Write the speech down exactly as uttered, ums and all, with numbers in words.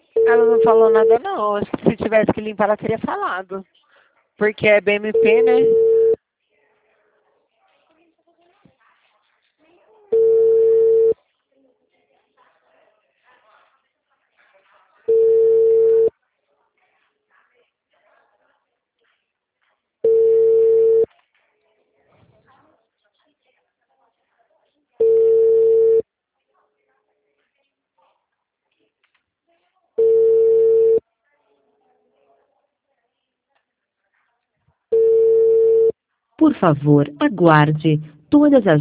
Ela não falou nada não. Acho que se tivesse que limpar, ela teria falado. Porque é B M P, né? Por favor, aguarde. Todas as